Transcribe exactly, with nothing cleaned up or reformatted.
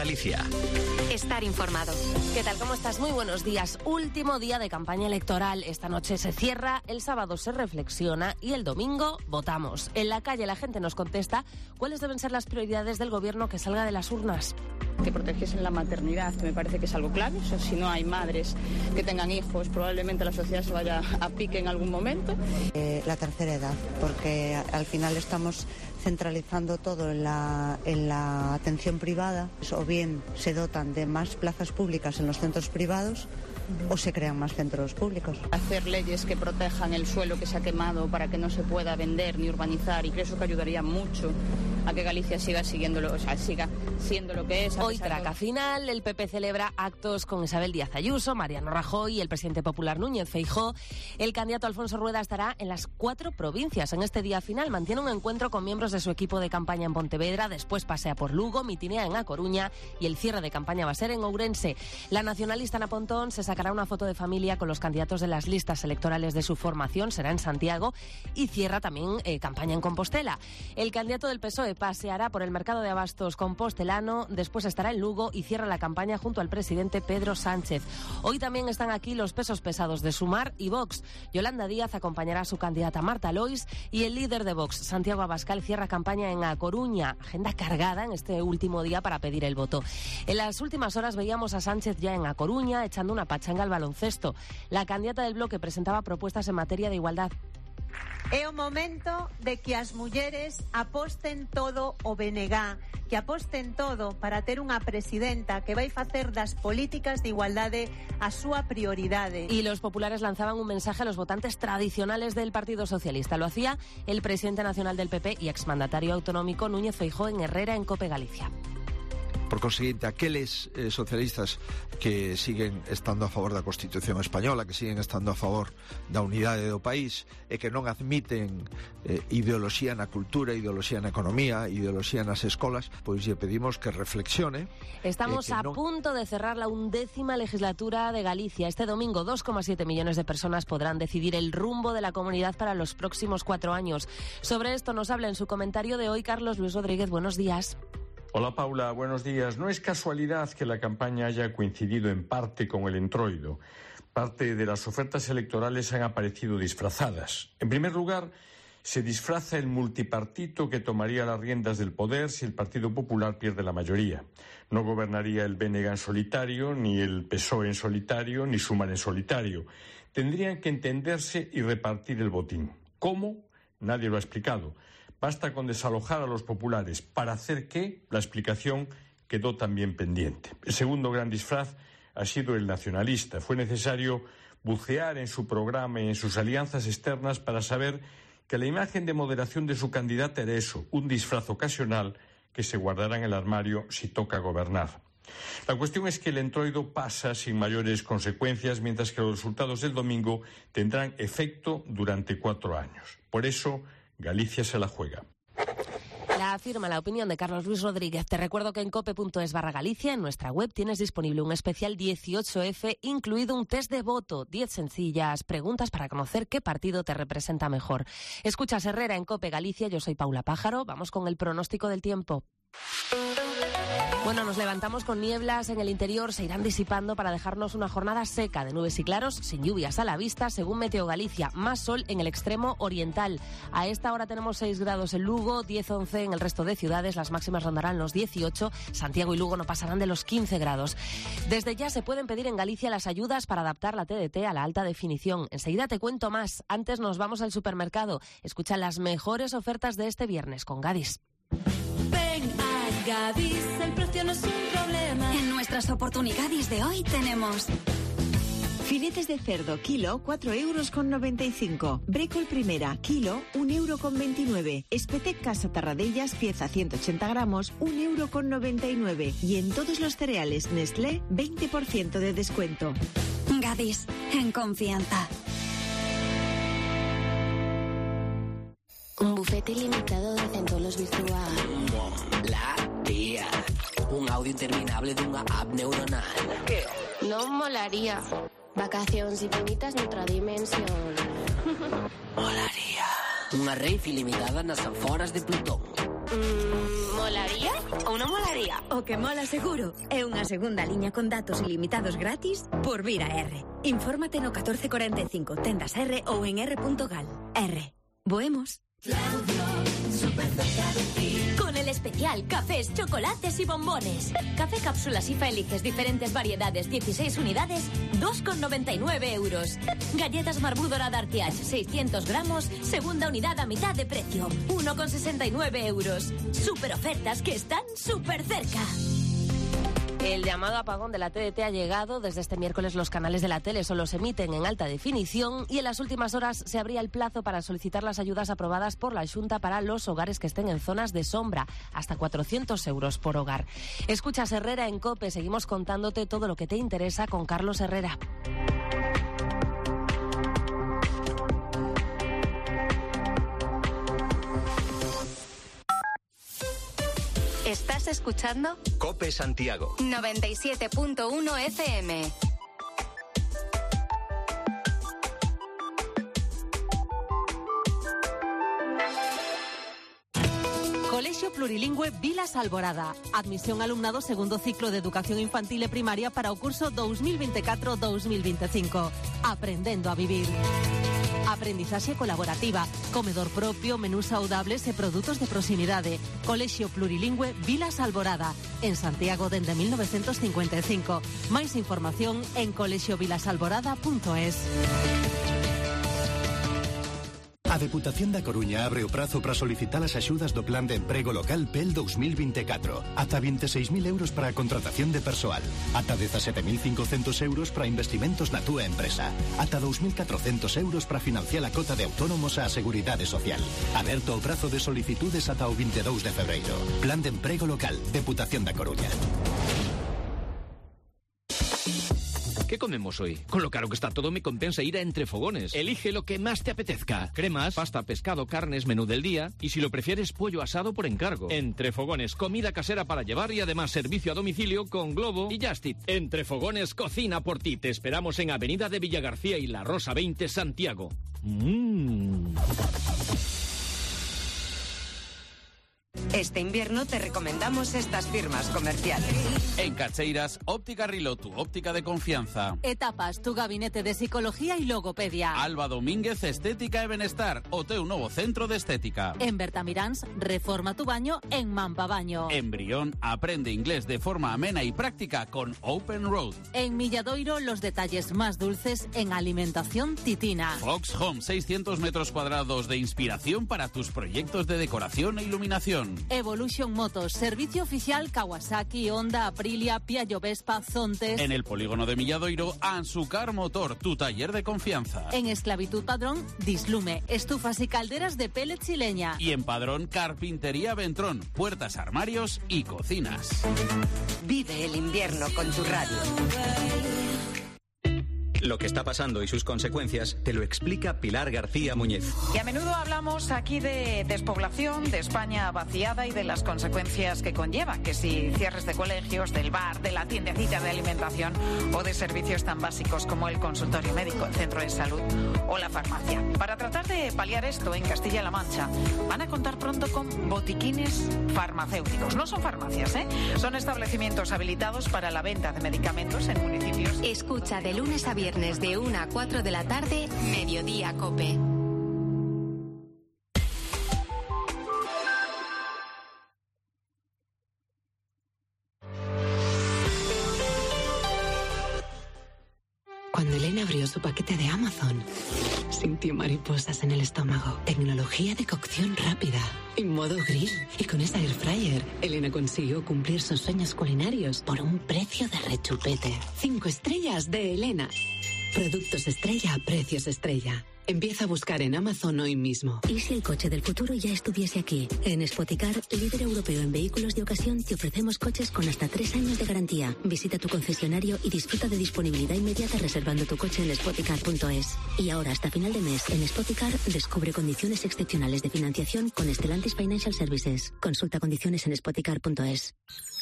Galicia. Estar informado. ¿Qué tal? ¿Cómo estás? Muy buenos días. Último día de campaña electoral. Esta noche se cierra, el sábado se reflexiona y el domingo votamos. En la calle la gente nos contesta cuáles deben ser las prioridades del gobierno que salga de las urnas. Que protegiesen la maternidad, que me parece que es algo clave. O sea, si no hay madres que tengan hijos, probablemente la sociedad se vaya a pique en algún momento. Eh, la tercera edad, porque al final estamos centralizando todo en la, en la atención privada, o bien se dotan de más plazas públicas en los centros privados o se crean más centros públicos. Hacer leyes que protejan el suelo que se ha quemado para que no se pueda vender ni urbanizar, y creo eso que ayudaría mucho a que Galicia siga siguiéndolo, o sea, siga siendo lo que es. Hoy traca de... final, el P P celebra actos con Isabel Díaz Ayuso, Mariano Rajoy y el presidente popular Núñez Feijóo. El candidato Alfonso Rueda estará en las cuatro provincias. En este día final mantiene un encuentro con miembros de su equipo de campaña en Pontevedra, después pasea por Lugo, mitinea en A Coruña y el cierre de campaña va a ser en Ourense. La nacionalista Ana Pontón se sacará una foto de familia con los candidatos de las listas electorales de su formación, será en Santiago, y cierra también eh, campaña en Compostela. El candidato del P S O E paseará por el mercado de abastos compostelano, después estará en Lugo y cierra la campaña junto al presidente Pedro Sánchez. Hoy también están aquí los pesos pesados de Sumar y Vox. Yolanda Díaz acompañará a su candidata Marta Lois y el líder de Vox, Santiago Abascal, cierra campaña en A Coruña. Agenda cargada en este último día para pedir el voto. En las últimas horas veíamos a Sánchez ya en A Coruña echando una pachanga al baloncesto. La candidata del bloque presentaba propuestas en materia de igualdad. É o momento de que as mulleres aposten todo o B N G, que aposten todo para ter unha presidenta que vai facer das políticas de igualdade a súa prioridade. Y los populares lanzaban un mensaje a los votantes tradicionales del Partido Socialista. Lo hacía el presidente nacional del P P y exmandatario autonómico Núñez Feijóo en Herrera, en COPE Galicia. Por conseguinte, aqueles eh, socialistas que siguen estando a favor da Constitución española, que siguen estando a favor da unidade do país e que non admiten eh, ideoloxía na cultura, ideoloxía na economía, ideoloxía nas escolas, pois lle pedimos que reflexione. Estamos eh, que a non... punto de cerrar la undécima legislatura de Galicia. Este domingo dos coma siete millones de personas podrán decidir el rumbo de la comunidad para los próximos cuatro años. Sobre esto nos habla en su comentario de hoy Carlos Luis Rodríguez. Buenos días. Hola Paula, buenos días. No es casualidad que la campaña haya coincidido en parte con el entroido. Parte de las ofertas electorales han aparecido disfrazadas. En primer lugar, se disfraza el multipartito que tomaría las riendas del poder si el Partido Popular pierde la mayoría. No gobernaría el B N G en solitario, ni el P S O E en solitario, ni Sumar en solitario. Tendrían que entenderse y repartir el botín. ¿Cómo? Nadie lo ha explicado. Basta con desalojar a los populares. ¿Para hacer qué? La explicación quedó también pendiente. El segundo gran disfraz ha sido el nacionalista. Fue necesario bucear en su programa y en sus alianzas externas para saber que la imagen de moderación de su candidata era eso, un disfraz ocasional que se guardará en el armario si toca gobernar. La cuestión es que el entroido pasa sin mayores consecuencias, mientras que los resultados del domingo tendrán efecto durante cuatro años. Por eso, Galicia se la juega. La firma, la opinión de Carlos Luis Rodríguez. Te recuerdo que en cope.es barra Galicia, en nuestra web, tienes disponible un especial dieciocho efe, incluido un test de voto. diez sencillas preguntas para conocer qué partido te representa mejor. Escuchas Herrera en Cope Galicia, yo soy Paula Pájaro. Vamos con el pronóstico del tiempo. Bueno, nos levantamos con nieblas en el interior, se irán disipando para dejarnos una jornada seca de nubes y claros, sin lluvias a la vista, según Meteo Galicia. Más sol en el extremo oriental. A esta hora tenemos seis grados en Lugo, diez once en el resto de ciudades, las máximas rondarán los dieciocho, Santiago y Lugo no pasarán de los quince grados. Desde ya se pueden pedir en Galicia las ayudas para adaptar la T D T a la alta definición. Enseguida te cuento más. Antes nos vamos al supermercado. Escucha las mejores ofertas de este viernes con Gadis. Ven a Gadis, el precio no es un problema. En nuestras oportunidades de hoy tenemos filetes de cerdo, kilo, cuatro euros con noventa y cinco. Brécol primera, kilo, un euro con veintinueve. Espetec Casa Tarradellas, pieza ciento ochenta gramos, un euro con noventa y nueve. Y en todos los cereales Nestlé, veinte por ciento de descuento. Gadis, en confianza. Un bufete ilimitado de centolos virtual. La tía. Un audio interminable de una app neuronal. ¿Qué? No molaría. Vacaciones infinitas en otra dimensión. Molaría. Unha rave ilimitada nas aforas de Plutón. Mm, molaría ou non molaría? O que mola seguro é unha segunda liña con datos ilimitados gratis por Vira R. Infórmate no catorce cuarenta y cinco, tendas R ou en r punto gal. R. Boemos. Con el especial cafés, chocolates y bombones. Café cápsulas y eliges diferentes variedades, dieciséis unidades, dos con noventa y nueve euros. Galletas Marbú Dorada Artiach, seiscientos gramos, segunda unidad a mitad de precio, uno con sesenta y nueve euros. Super ofertas que están súper cerca. El llamado apagón de la T D T ha llegado. Desde este miércoles los canales de la tele solo se emiten en alta definición y en las últimas horas se abría el plazo para solicitar las ayudas aprobadas por la Xunta para los hogares que estén en zonas de sombra, hasta cuatrocientos euros por hogar. Escuchas Herrera en COPE, seguimos contándote todo lo que te interesa con Carlos Herrera. ¿Estás escuchando? COPE Santiago. noventa y siete punto uno F M. Colegio Plurilingüe Vilas Alborada. Admisión alumnado segundo ciclo de Educación Infantil e Primaria para o curso dos mil veinticuatro dos mil veinticinco. Aprendendo a vivir. Aprendizaxe colaborativa, comedor propio, menús saudables e produtos de proximidade. Colexio Plurilingüe Vilas Alborada, en Santiago dende mil novecientos cincuenta e cinco. Máis información en colexio vilas alborada punto es. A Deputación da Coruña abre o prazo para solicitar as axudas do Plan de Emprego Local P E L dos mil veinticuatro. Ata veintiséis mil euros para a contratación de persoal. Ata dezasete mil cincocentos euros para investimentos na túa empresa. Ata dous mil catrocentos euros para financiar a cota de autónomos á Seguridade Social. Aberto o prazo de solicitudes ata o veintidós de febreiro. Plan de Emprego Local, Deputación da Coruña. ¿Qué comemos hoy? Con lo caro que está todo me compensa ir a Entre Fogones. Elige lo que más te apetezca. Cremas, pasta, pescado, carnes, menú del día. Y si lo prefieres, pollo asado por encargo. Entre Fogones, comida casera para llevar y además servicio a domicilio con Globo y Just Eat. Entre Fogones, cocina por ti. Te esperamos en Avenida de Villagarcía y La Rosa veinte, Santiago. Mmm... Este invierno te recomendamos estas firmas comerciales. En Cacheiras, Óptica Riló, tu óptica de confianza. Etapas, tu gabinete de psicología y logopedia. Alba Domínguez, Estética e Benestar, o teu novo centro de estética. En Bertamirans, reforma tu baño en Mampa Baño. En Brión, aprende inglés de forma amena y práctica con Open Road. En Milladoiro, los detalles más dulces en alimentación titina. Fox Home, seiscientos metros cuadrados de inspiración para tus proyectos de decoración e iluminación. Evolution Motos, servicio oficial Kawasaki, Honda, Aprilia, Piaggio Vespa, Zontes. En el polígono de Milladoiro, Ansucar Motor, tu taller de confianza. En Esclavitud Padrón, Dislume, estufas y calderas de pellets y leña. Y en Padrón, Carpintería Ventrón, puertas, armarios y cocinas. Vive el invierno con tu radio. Lo que está pasando y sus consecuencias te lo explica Pilar García Muñez. Y a menudo hablamos aquí de despoblación, de España vaciada y de las consecuencias que conlleva, que si cierres de colegios, del bar, de la tiendecita de alimentación o de servicios tan básicos como el consultorio médico, el centro de salud o la farmacia. Para tratar de paliar esto, en Castilla-La Mancha van a contar pronto con botiquines farmacéuticos. No son farmacias, ¿eh? Son establecimientos habilitados para la venta de medicamentos en municipios. Escucha de lunes a viernes de una a cuatro de la tarde, Mediodía COPE. Cuando Elena abrió su paquete de Amazon, sintió mariposas en el estómago. Tecnología de cocción rápida, en modo grill. Y con esa air fryer, Elena consiguió cumplir sus sueños culinarios por un precio de rechupete. Cinco estrellas de Elena. Productos estrella a precios estrella. Empieza a buscar en Amazon hoy mismo. ¿Y si el coche del futuro ya estuviese aquí? En Spoticar, líder europeo en vehículos de ocasión, te ofrecemos coches con hasta tres años de garantía. Visita tu concesionario y disfruta de disponibilidad inmediata reservando tu coche en spoticar punto es. Y ahora, hasta final de mes, en Spoticar, descubre condiciones excepcionales de financiación con Stellantis Financial Services. Consulta condiciones en spoticar punto es.